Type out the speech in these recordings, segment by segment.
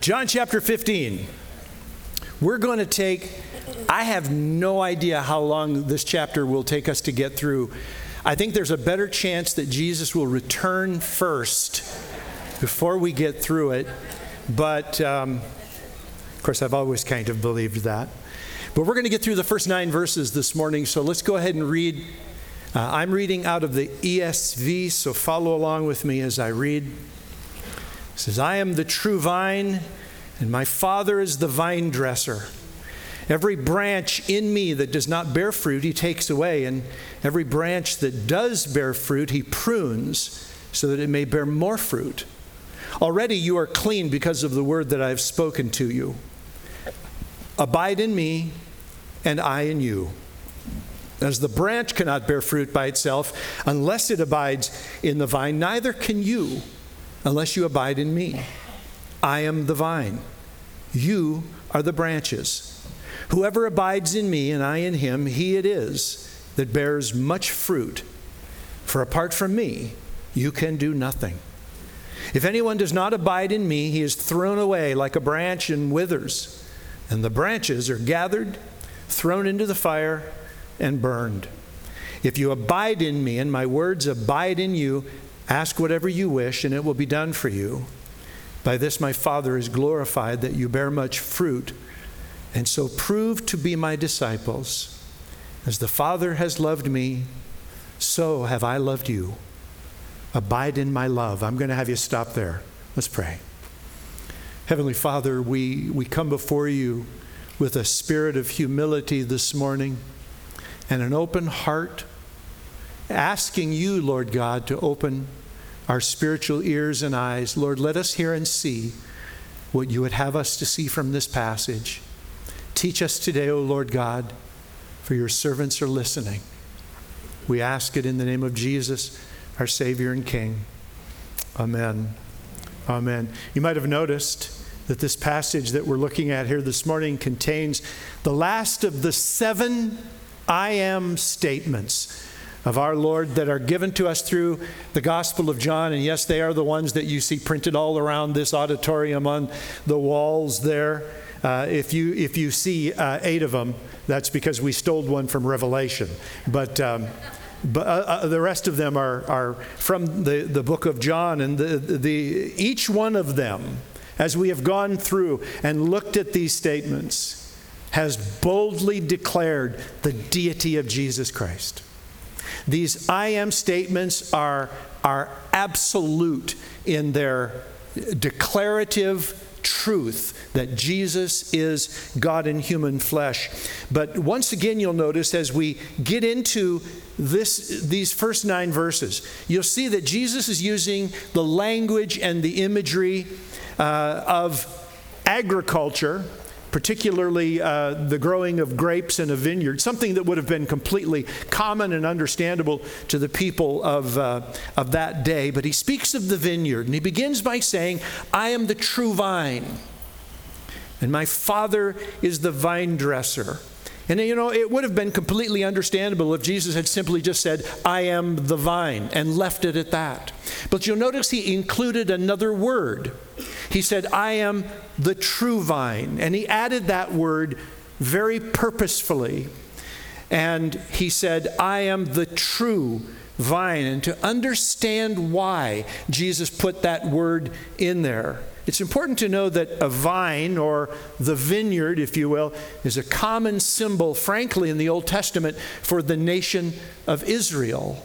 John chapter 15. We're going to I have no idea how long this chapter will take us to get through. I think there's a better chance that Jesus will return first before we get through it. But, of course, I've always kind of believed that. But we're going to get through the first 9 verses this morning, so let's go ahead and read. I'm reading out of the ESV, so follow along with me as I read. It says, I am the true vine, and my Father is the vine dresser. Every branch in me that does not bear fruit, he takes away, and every branch that does bear fruit, he prunes, so that it may bear more fruit. Already you are clean because of the word that I have spoken to you. Abide in me, and I in you. As the branch cannot bear fruit by itself unless it abides in the vine, neither can you unless you abide in me. I am the vine. You are the branches. Whoever abides in me and I in him, he it is that bears much fruit. For apart from me, you can do nothing. If anyone does not abide in me, he is thrown away like a branch and withers. And the branches are gathered, thrown into the fire, and burned. If you abide in me and my words abide in you, ask whatever you wish, and it will be done for you. By this my Father is glorified, that you bear much fruit, and so prove to be my disciples. As the Father has loved me, so have I loved you. Abide in my love. I'm going to have you stop there. Let's pray. Heavenly Father, we come before you with a spirit of humility this morning and an open heart, asking you, Lord God, to open our spiritual ears and eyes. Lord, let us hear and see what you would have us to see from this passage. Teach us today, O Lord God, for your servants are listening. We ask it in the name of Jesus, our Savior and King. Amen. Amen. You might have noticed that this passage that we're looking at here this morning contains the last of the 7 I am statements of our Lord that are given to us through the Gospel of John. And yes, they are the ones that you see printed all around this auditorium on the walls there. If you see 8 of them, that's because we stole one from Revelation. But the rest of them are from the book of John. And each one of them, as we have gone through and looked at these statements, has boldly declared the deity of Jesus Christ. These I am statements are absolute in their declarative truth that Jesus is God in human flesh. But once again, you'll notice as we get into these first 9 verses, you'll see that Jesus is using the language and the imagery of agriculture, particularly the growing of grapes in a vineyard, something that would have been completely common and understandable to the people of that day. But he speaks of the vineyard, and he begins by saying, I am the true vine, and my Father is the vine dresser. And it would have been completely understandable if Jesus had simply just said, I am the vine, and left it at that. But you'll notice he included another word. He said, I am the true vine. And he added that word very purposefully. And he said, I am the true vine. And to understand why Jesus put that word in there, it's important to know that a vine, or the vineyard, if you will, is a common symbol, frankly, in the Old Testament for the nation of Israel.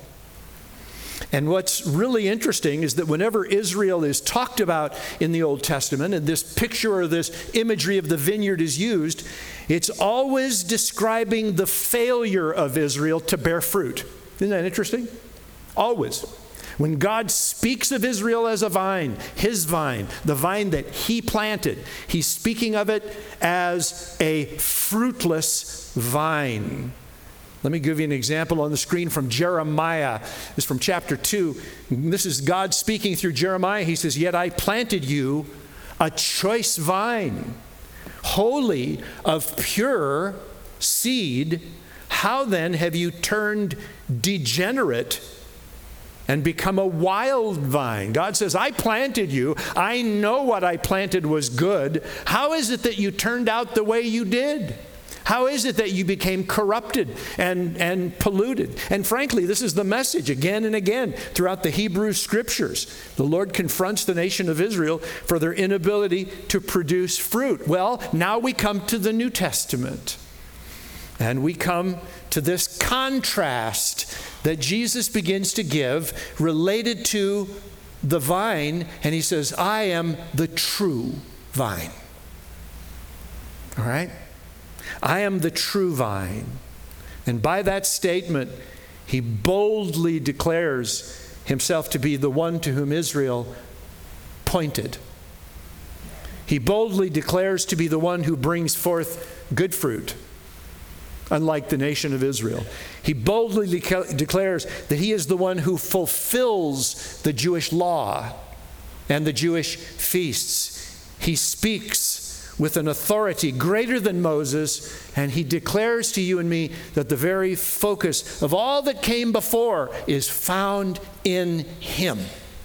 And what's really interesting is that whenever Israel is talked about in the Old Testament, and this picture or this imagery of the vineyard is used, it's always describing the failure of Israel to bear fruit. Isn't that interesting? Always. When God speaks of Israel as a vine, his vine, the vine that he planted, he's speaking of it as a fruitless vine. Let me give you an example on the screen from Jeremiah. This is from chapter 2. This is God speaking through Jeremiah. He says, yet I planted you a choice vine, wholly of pure seed. How then have you turned degenerate and become a wild vine. God says, I planted you. I know what I planted was good. How is it that you turned out the way you did? How is it that you became corrupted and polluted? And frankly, this is the message again and again throughout the Hebrew Scriptures. The Lord confronts the nation of Israel for their inability to produce fruit. Well, now we come to the New Testament. And we come to this contrast that Jesus begins to give related to the vine. And he says, I am the true vine. All right? I am the true vine. And by that statement, he boldly declares himself to be the one to whom Israel pointed. He boldly declares to be the one who brings forth good fruit, unlike the nation of Israel. He boldly declares that he is the one who fulfills the Jewish law and the Jewish feasts. He speaks with an authority greater than Moses, and he declares to you and me that the very focus of all that came before is found in him.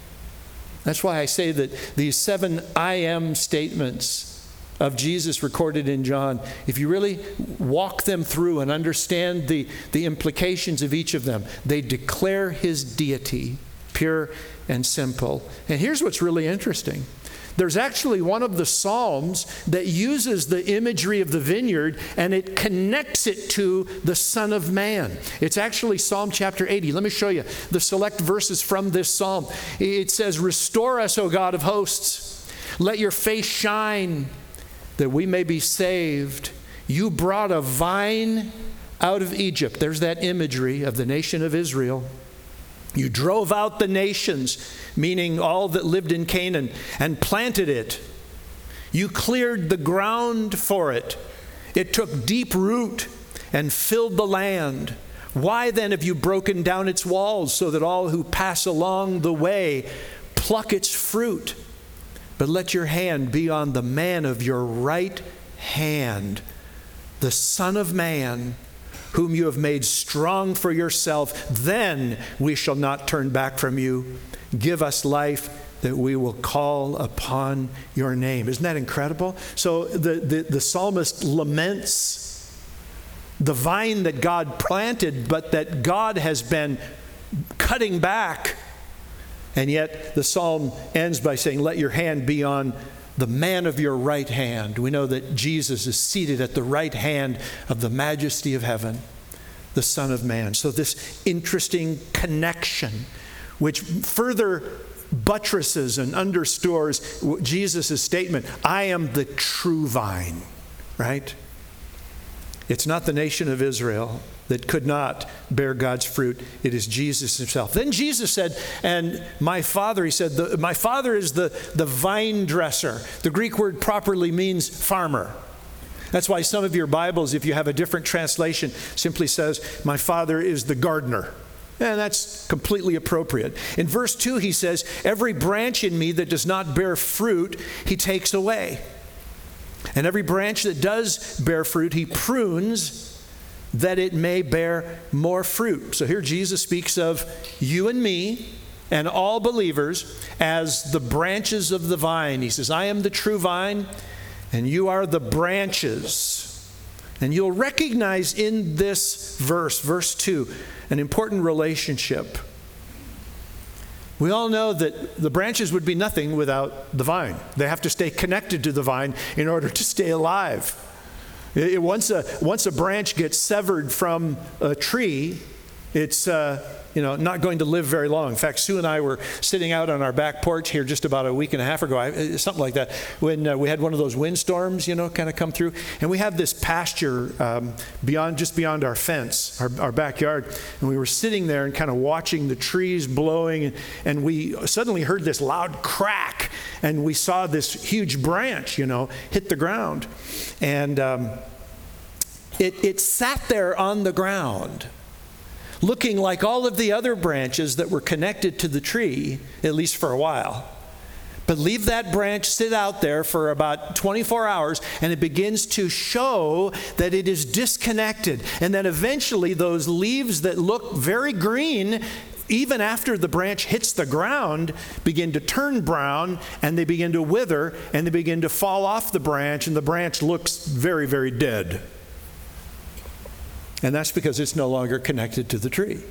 That's why I say that these 7 I am statements of Jesus recorded in John, if you really walk them through and understand the implications of each of them, they declare his deity, pure and simple. And here's what's really interesting. There's actually one of the Psalms that uses the imagery of the vineyard and it connects it to the Son of Man. It's actually Psalm chapter 80. Let me show you the select verses from this Psalm. It says, restore us, O God of hosts. Let your face shine that we may be saved. You brought a vine out of Egypt. There's that imagery of the nation of Israel. You drove out the nations, meaning all that lived in Canaan, and planted it. You cleared the ground for it. It took deep root and filled the land. Why then have you broken down its walls so that all who pass along the way pluck its fruit? But let your hand be on the man of your right hand, the Son of Man, whom you have made strong for yourself. Then we shall not turn back from you. Give us life that we will call upon your name. Isn't that incredible? So the psalmist laments the vine that God planted, but that God has been cutting back. And yet the psalm ends by saying, let your hand be on the man of your right hand. We know that Jesus is seated at the right hand of the majesty of heaven, the Son of Man. So this interesting connection, which further buttresses and underscores Jesus' statement, I am the true vine, right? It's not the nation of Israel that could not bear God's fruit. It is Jesus himself. Then Jesus said, and my Father, he said, my Father is the vine dresser. The Greek word properly means farmer. That's why some of your Bibles, if you have a different translation, simply says, my Father is the gardener. And that's completely appropriate. In verse 2, he says, every branch in me that does not bear fruit, he takes away. And every branch that does bear fruit, he prunes that it may bear more fruit. So here Jesus speaks of you and me and all believers as the branches of the vine. He says, I am the true vine, and you are the branches. And you'll recognize in this verse 2, an important relationship. We all know that the branches would be nothing without the vine. They have to stay connected to the vine in order to stay alive. Once a branch gets severed from a tree, it's not going to live very long. In fact, Sue and I were sitting out on our back porch here just about a week and a half ago, something like that, when we had one of those windstorms, kind of come through. And we have this pasture just beyond our fence, our backyard. And we were sitting there and kind of watching the trees blowing. And we suddenly heard this loud crack. And we saw this huge branch, hit the ground. And it sat there on the ground, looking like all of the other branches that were connected to the tree, at least for a while. But leave that branch sit out there for about 24 hours, and it begins to show that it is disconnected. And then eventually those leaves that look very green even after the branch hits the ground, begin to turn brown, and they begin to wither, and they begin to fall off the branch, and the branch looks very, very dead. And that's because it's no longer connected to the tree.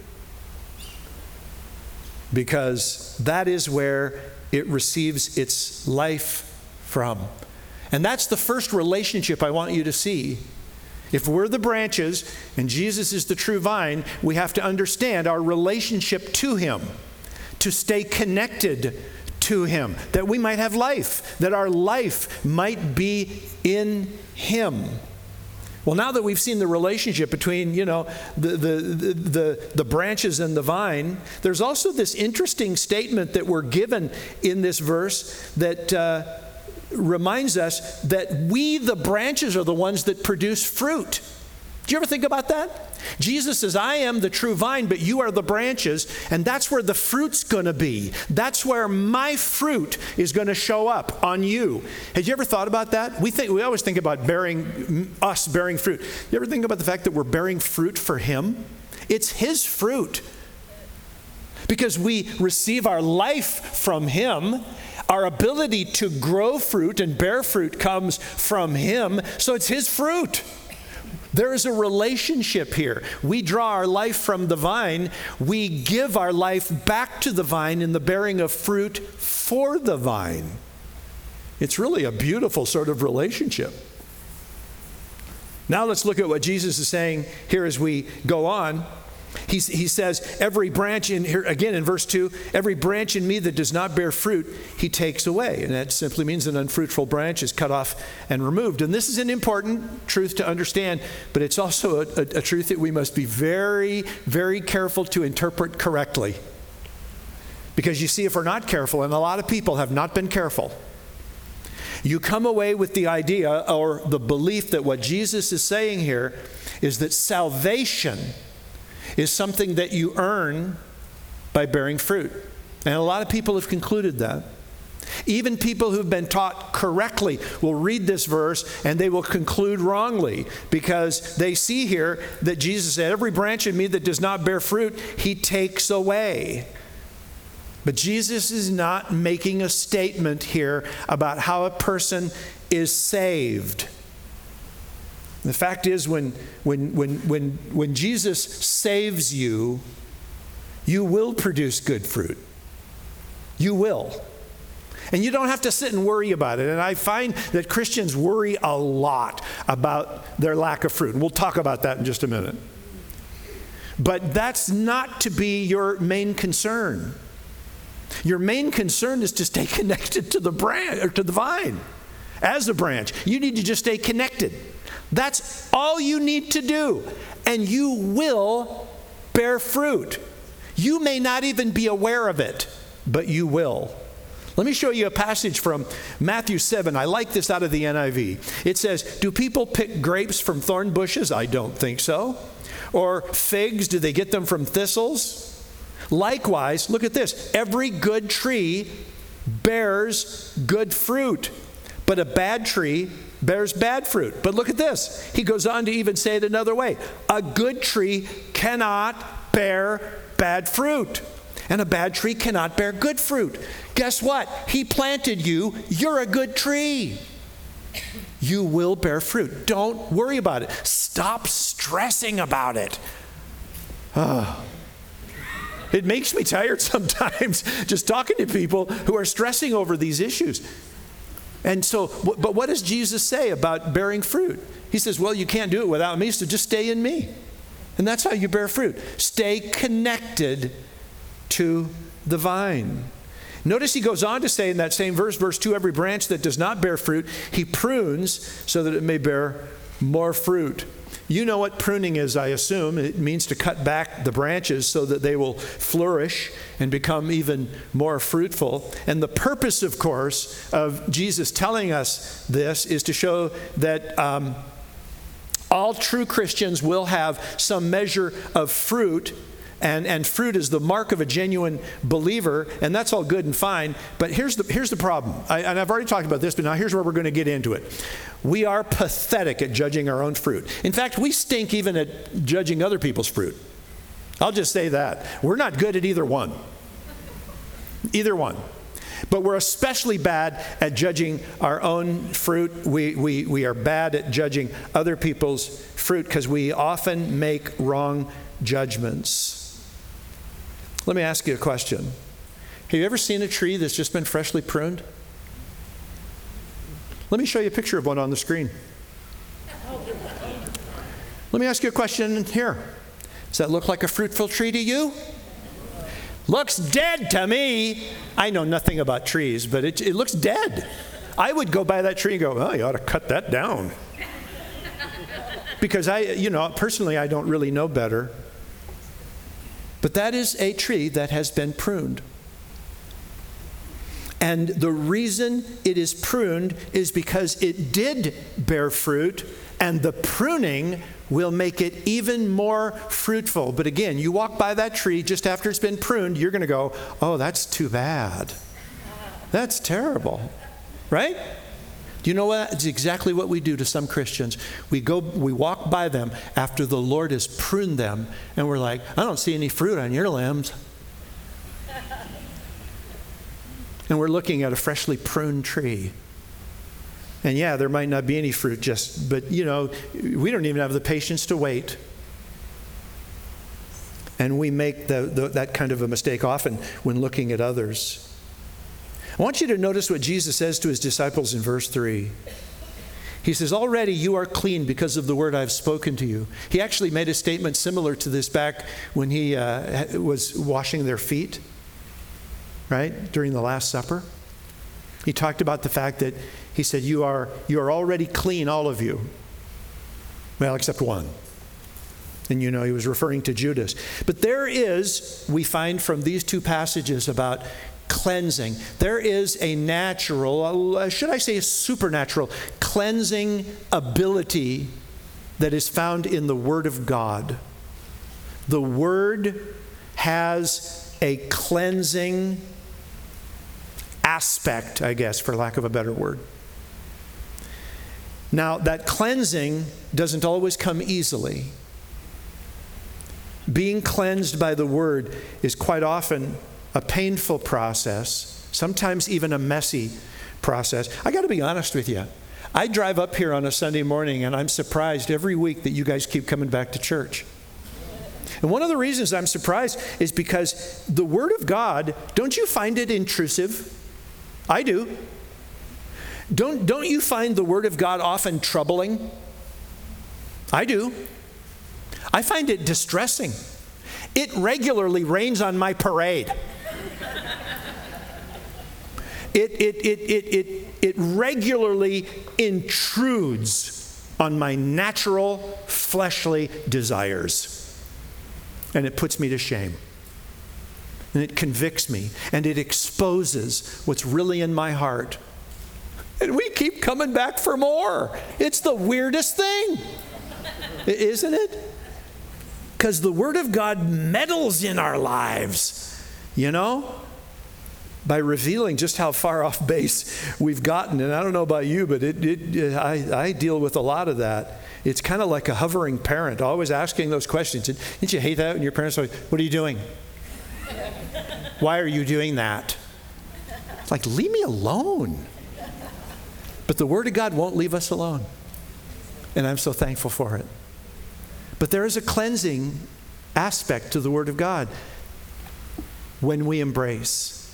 Because that is where it receives its life from. And that's the first relationship I want you to see. If we're the branches and Jesus is the true vine, we have to understand our relationship to Him, to stay connected to Him, that we might have life, that our life might be in Him. Well, now that we've seen the relationship between, the branches and the vine, there's also this interesting statement that we're given in this verse that reminds us that we, the branches, are the ones that produce fruit. Do you ever think about that? Jesus says, I am the true vine, but you are the branches, and that's where the fruit's going to be. That's where my fruit is going to show up on you. Have you ever thought about that? We always think about bearing fruit. You ever think about the fact that we're bearing fruit for Him? It's His fruit. Because we receive our life from Him, our ability to grow fruit and bear fruit comes from Him, so it's His fruit. There is a relationship here. We draw our life from the vine. We give our life back to the vine in the bearing of fruit for the vine. It's really a beautiful sort of relationship. Now let's look at what Jesus is saying here as we go on. He says, every branch in here, again in verse 2, every branch in me that does not bear fruit, He takes away. And that simply means an unfruitful branch is cut off and removed. And this is an important truth to understand, but it's also a truth that we must be very, very careful to interpret correctly. Because you see, if we're not careful, and a lot of people have not been careful, you come away with the idea or the belief that what Jesus is saying here is that salvation is something that you earn by bearing fruit. And a lot of people have concluded that. Even people who've been taught correctly will read this verse and they will conclude wrongly because they see here that Jesus said, every branch in me that does not bear fruit, He takes away. But Jesus is not making a statement here about how a person is saved. The fact is, when Jesus saves you, you will produce good fruit. You will. And you don't have to sit and worry about it. And I find that Christians worry a lot about their lack of fruit. And we'll talk about that in just a minute. But that's not to be your main concern. Your main concern is to stay connected to the branch or to the vine. As a branch, you need to just stay connected. That's all you need to do, and you will bear fruit. You may not even be aware of it, but you will. Let me show you a passage from Matthew 7. I like this out of the NIV. It says, do people pick grapes from thorn bushes? I don't think so. Or figs, do they get them from thistles? Likewise, look at this. Every good tree bears good fruit, but a bad tree bears bad fruit. But look at this. He goes on to even say it another way. A good tree cannot bear bad fruit, and a bad tree cannot bear good fruit. Guess what? He planted you. You're a good tree. You will bear fruit. Don't worry about it. Stop stressing about it. It makes me tired sometimes just talking to people who are stressing over these issues. And so, but what does Jesus say about bearing fruit? He says, well, you can't do it without me, so just stay in me. And that's how you bear fruit. Stay connected to the vine. Notice he goes on to say in that same verse, verse 2, every branch that does not bear fruit, He prunes so that it may bear more fruit. You know what pruning is, I assume. It means to cut back the branches so that they will flourish and become even more fruitful. And the purpose, of course, of Jesus telling us this is to show that all true Christians will have some measure of fruit. And fruit is the mark of a genuine believer, and that's all good and fine. But here's the problem. And I've already talked about this, but now here's where we're going to get into it. We are pathetic at judging our own fruit. In fact, we stink even at judging other people's fruit. I'll just say that. We're not good at either one. Either one. But we're especially bad at judging our own fruit. We are bad at judging other people's fruit because we often make wrong judgments. Let me ask you a question. Have you ever seen a tree that's just been freshly pruned? Let me show you a picture of one on the screen. Let me ask you a question here. Does that look like a fruitful tree to you? Looks dead to me. I know nothing about trees, but it looks dead. I would go by that tree and go, oh, you ought to cut that down. Because personally, I don't really know better. But that is a tree that has been pruned. And the reason it is pruned is because it did bear fruit, and the pruning will make it even more fruitful. But again, you walk by that tree just after it's been pruned, you're going to go, oh, that's too bad. That's terrible. Right? Do you know what? It's exactly what we do to some Christians. We walk by them after the Lord has pruned them, and we're like, I don't see any fruit on your limbs. And we're looking at a freshly pruned tree. And yeah, there might not be any fruit but we don't even have the patience to wait. And we make that kind of a mistake often when looking at others. I want you to notice what Jesus says to his disciples in verse 3. He says, already you are clean because of the word I've spoken to you. He actually made a statement similar to this back when he was washing their feet, right, during the Last Supper. He talked about the fact that he said, you are already clean, all of you. Well, except one. And he was referring to Judas. But we find from these two passages about cleansing, there is a natural, should I say a supernatural, cleansing ability that is found in the Word of God. The Word has a cleansing aspect, I guess, for lack of a better word. Now, that cleansing doesn't always come easily. Being cleansed by the Word is quite often a painful process, sometimes even a messy process. I got to be honest with you. I drive up here on a Sunday morning, and I'm surprised every week that you guys keep coming back to church. And one of the reasons I'm surprised is because the Word of God, don't you find it intrusive? I do. Don't you find the Word of God often troubling? I do. I find it distressing. It regularly rains on my parade. It regularly intrudes on my natural fleshly desires. And it puts me to shame. And it convicts me. And it exposes what's really in my heart. And we keep coming back for more. It's the weirdest thing. Isn't it? Because the Word of God meddles in our lives, by revealing just how far off base we've gotten. And I don't know about you, but I deal with a lot of that. It's kind of like a hovering parent, always asking those questions. Didn't you hate that when your parents are like, what are you doing? Why are you doing that? It's like, leave me alone. But the Word of God won't leave us alone. And I'm so thankful for it. But there is a cleansing aspect to the Word of God when we embrace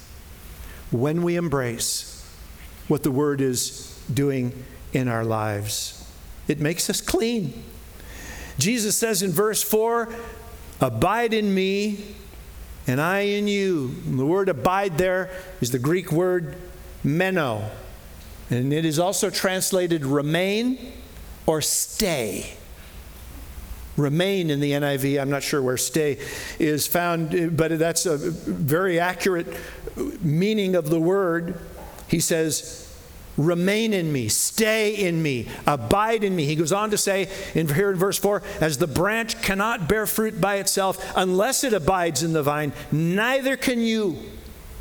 what the Word is doing in our lives. It makes us clean. Jesus says in verse 4, abide in me and I in you. And the word abide there is the Greek word meno. And it is also translated remain or stay. Remain in the NIV. I'm not sure where stay is found, but that's a very accurate meaning of the word. He says, remain in me, stay in me, abide in me. He goes on to say here in verse 4, as the branch cannot bear fruit by itself unless it abides in the vine, neither can you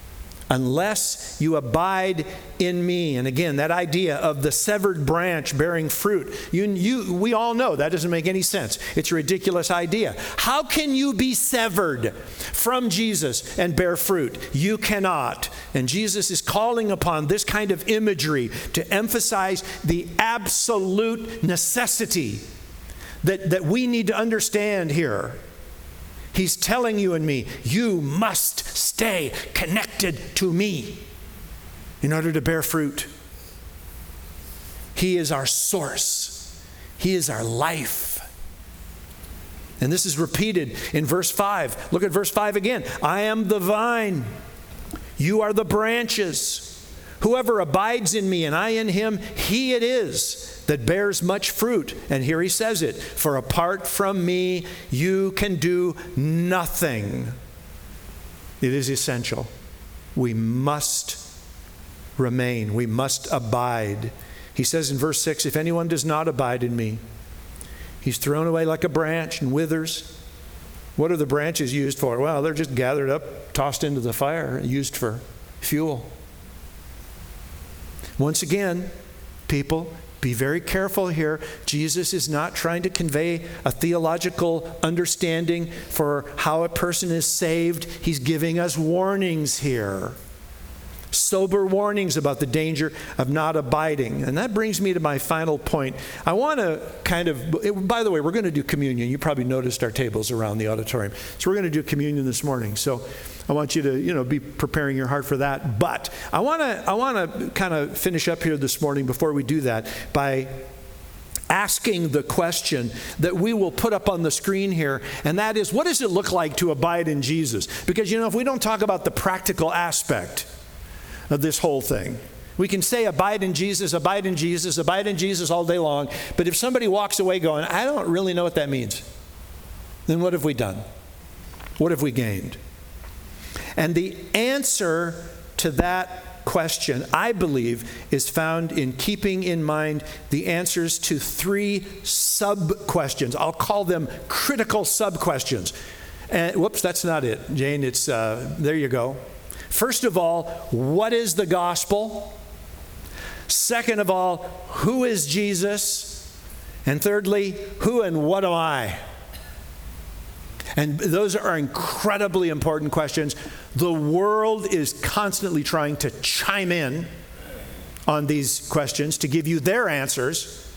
unless you abide in me. And again, that idea of the severed branch bearing fruit, we all know that doesn't make any sense. It's a ridiculous idea. How can you be severed from Jesus and bear fruit? You cannot. And Jesus is calling upon this kind of imagery to emphasize the absolute necessity that we need to understand here. He's telling you and me, you must stay connected to me in order to bear fruit. He is our source. He is our life. And this is repeated in verse 5. Look at verse 5 again. I am the vine. You are the branches. Whoever abides in me and I in him, he it is that bears much fruit. And here he says it, for apart from me, you can do nothing. It is essential. We must remain. We must abide. He says in verse 6, if anyone does not abide in me, he's thrown away like a branch and withers. What are the branches used for? Well, they're just gathered up, tossed into the fire, used for fuel. Once again, people, be very careful here. Jesus is not trying to convey a theological understanding for how a person is saved. He's giving us warnings here. Sober warnings about the danger of not abiding. And that brings me to my final point. I want to by the way, we're going to do communion. You probably noticed our tables around the auditorium. So we're going to do communion this morning. So I want you to, be preparing your heart for that. But I want to kind of finish up here this morning before we do that by asking the question that we will put up on the screen here, and that is, what does it look like to abide in Jesus? Because, if we don't talk about the practical aspect of this whole thing, we can say abide in Jesus, abide in Jesus, abide in Jesus all day long, but if somebody walks away going, I don't really know what that means, then what have we done? What have we gained? And the answer to that question, I believe, is found in keeping in mind the answers to 3 sub-questions. I'll call them critical sub-questions. And whoops, that's not it, Jane. It's there you go. First of all, what is the gospel? Second of all, who is Jesus? And thirdly, who and what am I? And those are incredibly important questions. The world is constantly trying to chime in on these questions to give you their answers.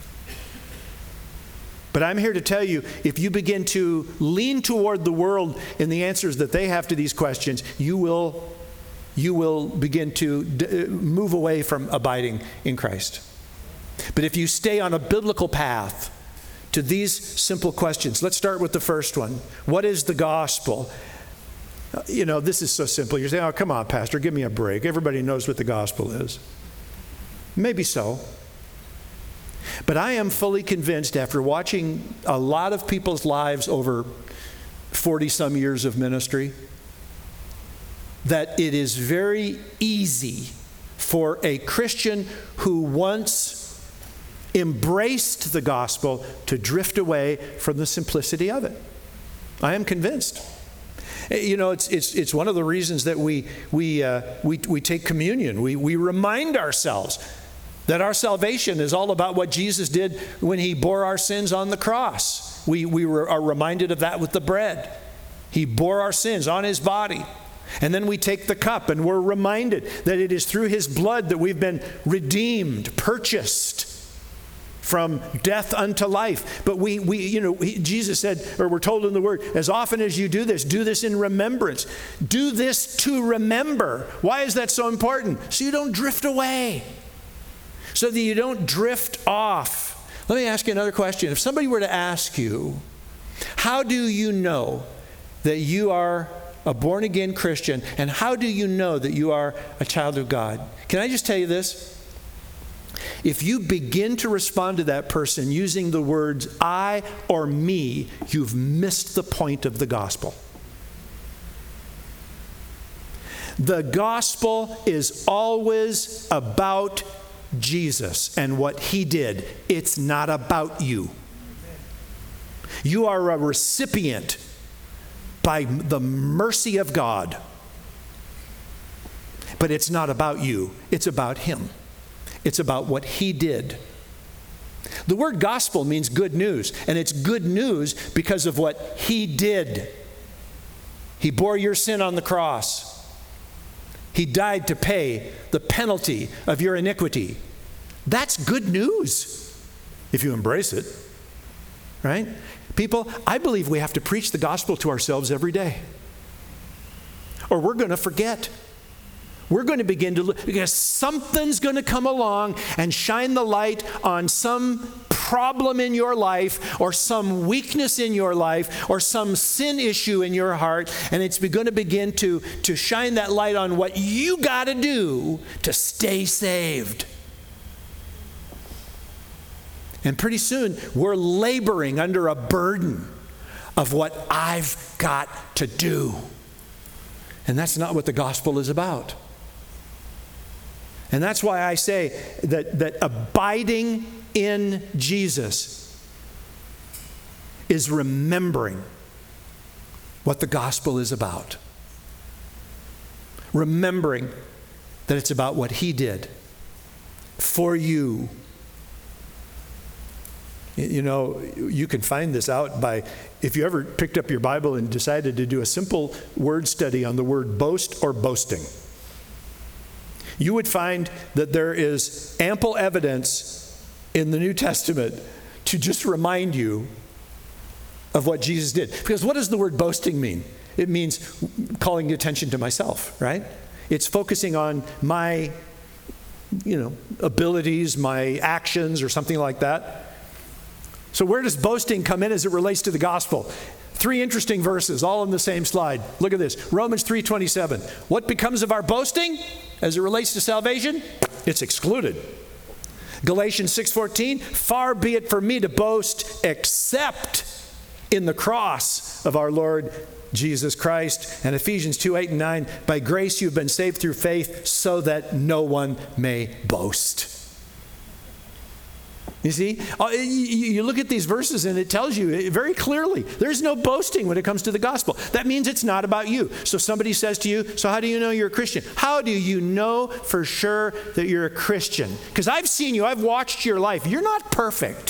But I'm here to tell you, if you begin to lean toward the world in the answers that they have to these questions, you will begin to move away from abiding in Christ. But if you stay on a biblical path to these simple questions, let's start with the first one. What is the gospel? This is so simple. You're saying, oh, come on, Pastor, give me a break. Everybody knows what the gospel is. Maybe so. But I am fully convinced, after watching a lot of people's lives over 40-some years of ministry, that it is very easy for a Christian who once embraced the gospel to drift away from the simplicity of it. I am convinced. It's one of the reasons that we take communion. We remind ourselves that our salvation is all about what Jesus did when he bore our sins on the cross. We are reminded of that with the bread. He bore our sins on his body. And then we take the cup and we're reminded that it is through his blood that we've been redeemed, purchased from death unto life. But Jesus said, or we're told in the word, as often as you do this in remembrance. Do this to remember. Why is that so important? So you don't drift away. So that you don't drift off. Let me ask you another question. If somebody were to ask you, how do you know that you are a born-again Christian, and how do you know that you are a child of God? Can I just tell you this? If you begin to respond to that person using the words I or me, you've missed the point of the gospel. The gospel is always about Jesus and what he did. It's not about you. You are a recipient by the mercy of God. But it's not about you. It's about him. It's about what he did. The word gospel means good news, and it's good news because of what he did. He bore your sin on the cross. He died to pay the penalty of your iniquity. That's good news if you embrace it, right? People, I believe we have to preach the gospel to ourselves every day, or we're going to forget. We're going to begin to look, because something's going to come along and shine the light on some problem in your life, or some weakness in your life, or some sin issue in your heart, and it's going to begin to shine that light on what you got to do to stay saved. And pretty soon, we're laboring under a burden of what I've got to do. And that's not what the gospel is about. And that's why I say that abiding in Jesus is remembering what the gospel is about. Remembering that it's about what he did for you. You know, you can find this out by, if you ever picked up your Bible and decided to do a simple word study on the word boast or boasting, you would find that there is ample evidence in the New Testament to just remind you of what Jesus did. Because what does the word boasting mean? It means calling attention to myself, right? It's focusing on my, abilities, my actions, or something like that. So where does boasting come in as it relates to the gospel? 3 interesting verses, all on the same slide. Look at this. Romans 3:27. What becomes of our boasting as it relates to salvation? It's excluded. Galatians 6:14. Far be it from me to boast except in the cross of our Lord Jesus Christ. And Ephesians 2:8 and 9. By grace you've been saved through faith, so that no one may boast. You see, you look at these verses and it tells you very clearly, there's no boasting when it comes to the gospel. That means it's not about you. So somebody says to you, so how do you know you're a Christian? How do you know for sure that you're a Christian? Because I've seen you, I've watched your life. You're not perfect.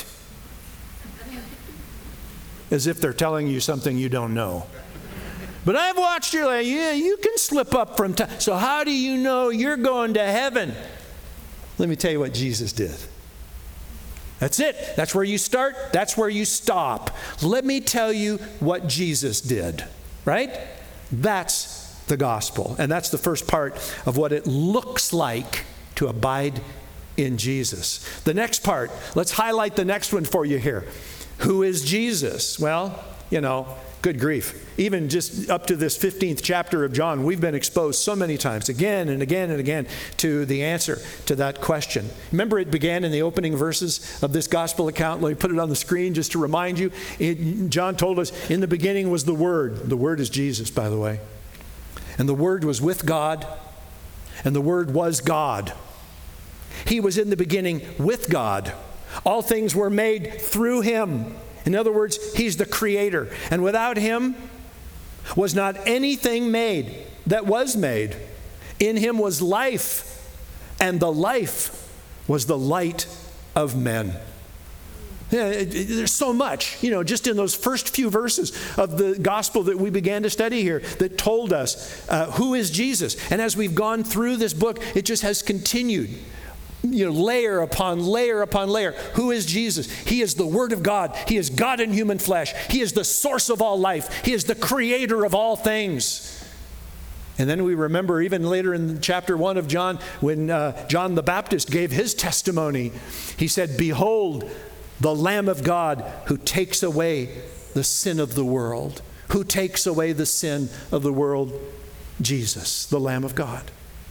As if they're telling you something you don't know. But I've watched your life. Yeah, you can slip up from time. So how do you know you're going to heaven? Let me tell you what Jesus did. That's it. That's where you start. That's where you stop. Let me tell you what Jesus did, right? That's the gospel. And that's the first part of what it looks like to abide in Jesus. The next part, let's highlight the next one for you here. Who is Jesus? Well, good grief. Even just up to this 15th chapter of John, we've been exposed so many times, again and again and again, to the answer to that question. Remember, it began in the opening verses of this gospel account. Let me put it on the screen just to remind you. John told us, in the beginning was the Word. The Word is Jesus, by the way. And the Word was with God, and the Word was God. He was in the beginning with God. All things were made through him. In other words, he's the creator. And without him was not anything made that was made. In him was life, and the life was the light of men. Yeah, there's so much, just in those first few verses of the gospel that we began to study here that told us who is Jesus. And as we've gone through this book, it just has continued. Layer upon layer upon layer. Who is Jesus? He is the Word of God. He is God in human flesh. He is the source of all life. He is the creator of all things. And then we remember even later in chapter 1 of John, when John the Baptist gave his testimony, he said, "Behold, the Lamb of God who takes away the sin of the world." Who takes away the sin of the world? Jesus, the Lamb of God.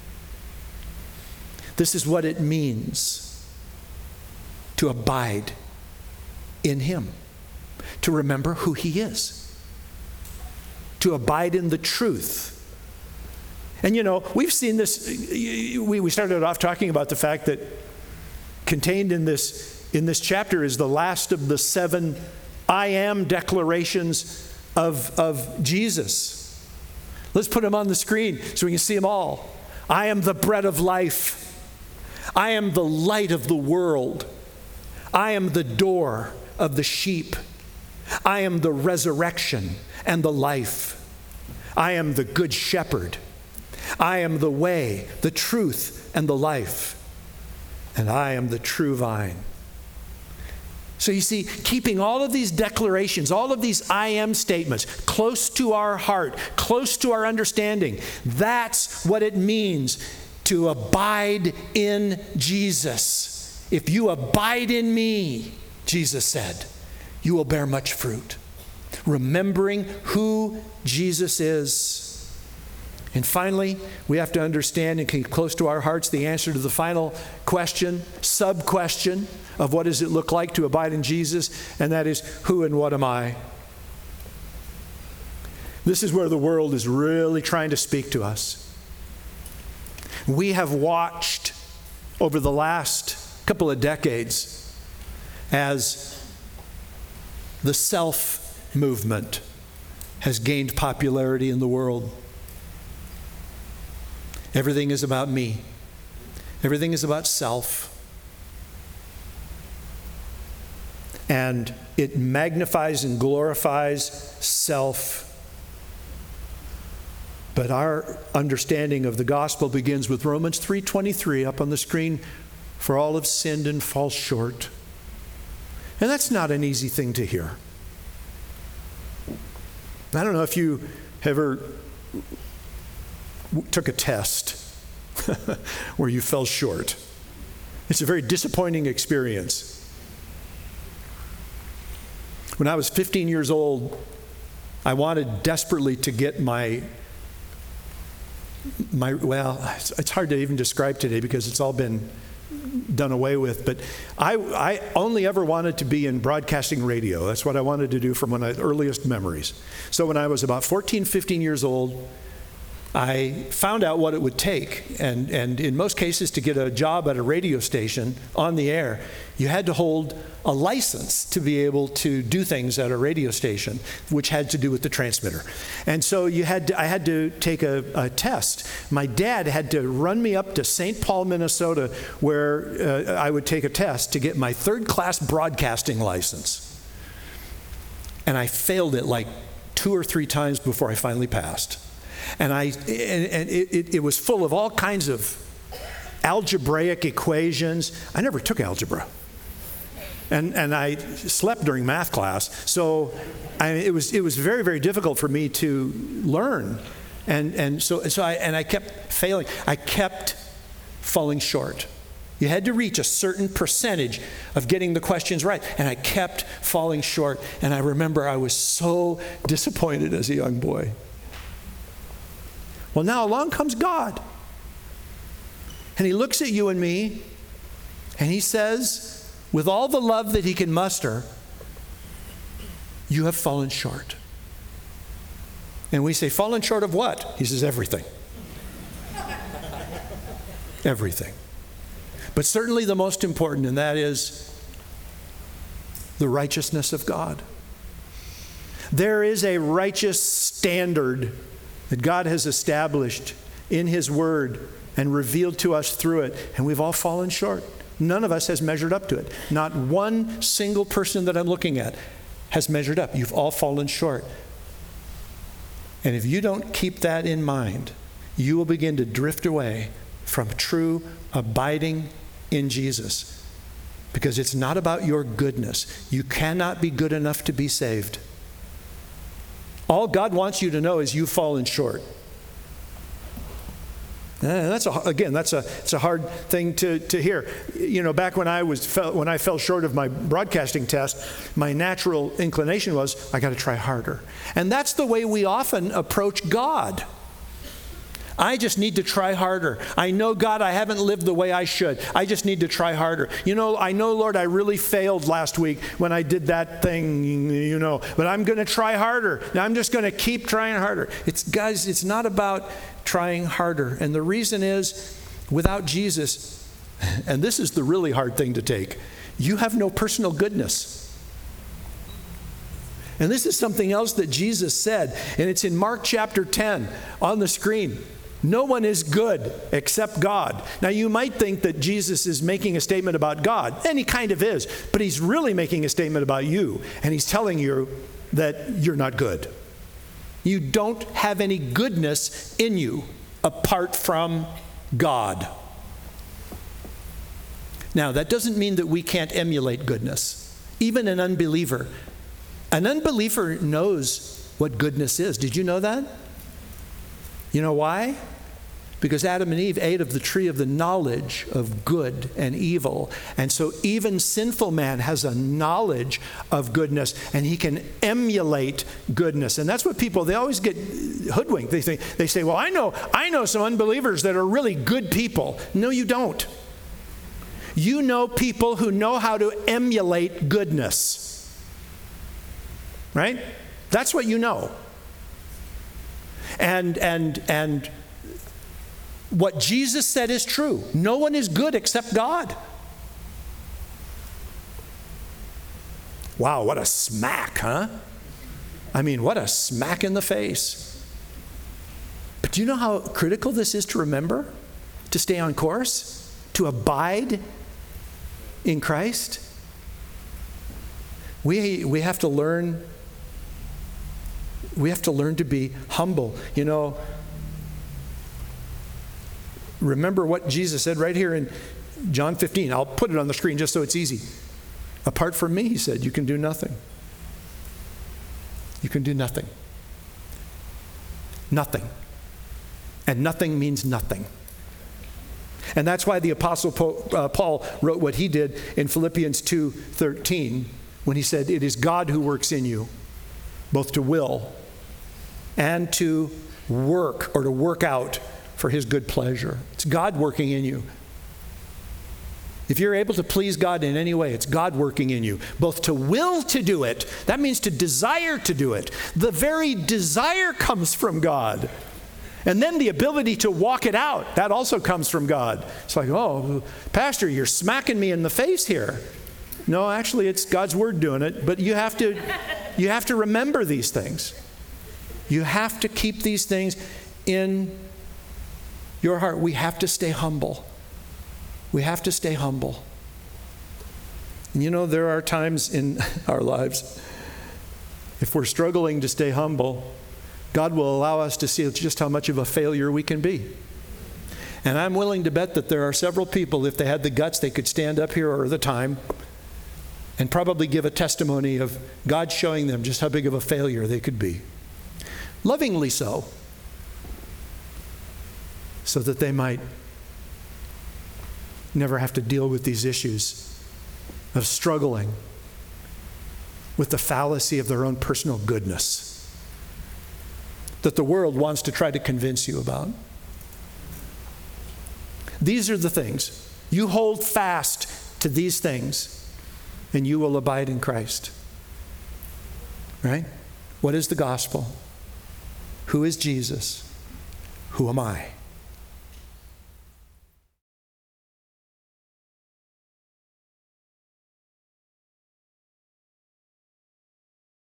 This is what it means to abide in him, to remember who he is, to abide in the truth. And we've seen this, we started off talking about the fact that contained in this chapter is the last of the 7 I am declarations of Jesus. Let's put them on the screen so we can see them all. I am the bread of life. I am the light of the world. I am the door of the sheep. I am the resurrection and the life. I am the good shepherd. I am the way, the truth, and the life. And I am the true vine. So you see, keeping all of these declarations, all of these I am statements close to our heart, close to our understanding, that's what it means to abide in Jesus. If you abide in me, Jesus said, you will bear much fruit. Remembering who Jesus is. And finally, we have to understand and keep close to our hearts the answer to the final question, sub-question of what does it look like to abide in Jesus, and that is, who and what am I? This is where the world is really trying to speak to us. We have watched over the last couple of decades as the self movement has gained popularity in the world. Everything is about me. Everything is about self. And it magnifies and glorifies self. But our understanding of the gospel begins with Romans 3:23 up on the screen. For all have sinned and fall short. And that's not an easy thing to hear. I don't know if you ever took a test where you fell short. It's a very disappointing experience. When I was 15 years old, I wanted desperately to get my well, it's hard to even describe today because it's all been done away with, but I only ever wanted to be in broadcasting radio. That's what I wanted to do from my earliest memories. So when I was about 14, 15 years old, I found out what it would take, and in most cases to get a job at a radio station on the air, you had to hold a license to be able to do things at a radio station, which had to do with the transmitter. And so I had to take a test. My dad had to run me up to St. Paul, Minnesota, where I would take a test to get my third-class broadcasting license. And I failed it like 2 or 3 times before I finally passed. And it was full of all kinds of algebraic equations. I never took algebra. And I slept during math class. So it was very, very difficult for me to learn. And so I kept failing. I kept falling short. You had to reach a certain percentage of getting the questions right. And I kept falling short. And I remember I was so disappointed as a young boy. Well, now along comes God. And he looks at you and me, and he says, with all the love that he can muster, you have fallen short. And we say, fallen short of what? He says, everything. Everything. But certainly the most important, and that is the righteousness of God. There is a righteous standard that God has established in his word and revealed to us through it, and we've all fallen short. None of us has measured up to it. Not one single person that I'm looking at has measured up. You've all fallen short. And if you don't keep that in mind, you will begin to drift away from true abiding in Jesus. Because it's not about your goodness. You cannot be good enough to be saved. All God wants you to know is you've fallen short. And that's a hard thing to hear. You know, back when I fell short of my broadcasting test, my natural inclination was, I got to try harder. And that's the way we often approach God. I just need to try harder. I know, God, I haven't lived the way I should. I just need to try harder. You know, I know, Lord, I really failed last week when I did that thing, you know, but I'm going to try harder. Now I'm just going to keep trying harder. Guys, it's not about trying harder. And the reason is, without Jesus, and this is the really hard thing to take, you have no personal goodness. And this is something else that Jesus said, and it's in Mark chapter 10 on the screen. No one is good except God. Now, you might think that Jesus is making a statement about God, and he kind of is, but he's really making a statement about you, and he's telling you that you're not good. You don't have any goodness in you apart from God. Now, that doesn't mean that we can't emulate goodness. Even an unbeliever knows what goodness is. Did you know that? You know why? Because Adam and Eve ate of the tree of the knowledge of good and evil. And so even sinful man has a knowledge of goodness, and he can emulate goodness. And that's what people, they always get hoodwinked. They say, well, I know some unbelievers that are really good people. No, you don't. You know people who know how to emulate goodness. Right? That's what you know. And what Jesus said is true. No one is good except God. Wow, what a smack, huh? I mean, what a smack in the face. But do you know how critical this is to remember? To stay on course? To abide in Christ? We have to learn. We have to learn to be humble. You know, remember what Jesus said right here in John 15. I'll put it on the screen just so it's easy. Apart from me, he said, you can do nothing. You can do nothing. Nothing. And nothing means nothing. And that's why the Apostle Paul wrote what he did in Philippians 2:13 when he said, it is God who works in you, both to will and to work or to work out for his good pleasure. It's God working in you. If you're able to please God in any way, it's God working in you, both to will to do it. That means to desire to do it. The very desire comes from God. And then the ability to walk it out, that also comes from God. It's like, oh, Pastor, you're smacking me in the face here. No, actually, it's God's word doing it. But you have to remember these things. You have to keep these things in your heart. We have to stay humble. We have to stay humble. And you know, there are times in our lives, if we're struggling to stay humble, God will allow us to see just how much of a failure we can be. And I'm willing to bet that there are several people, if they had the guts, they could stand up here or the time and probably give a testimony of God showing them just how big of a failure they could be. Lovingly so that they might never have to deal with these issues of struggling with the fallacy of their own personal goodness that the world wants to try to convince you about. These are the things. You hold fast to these things, and you will abide in Christ. Right? What is the gospel? Who is Jesus? Who am I?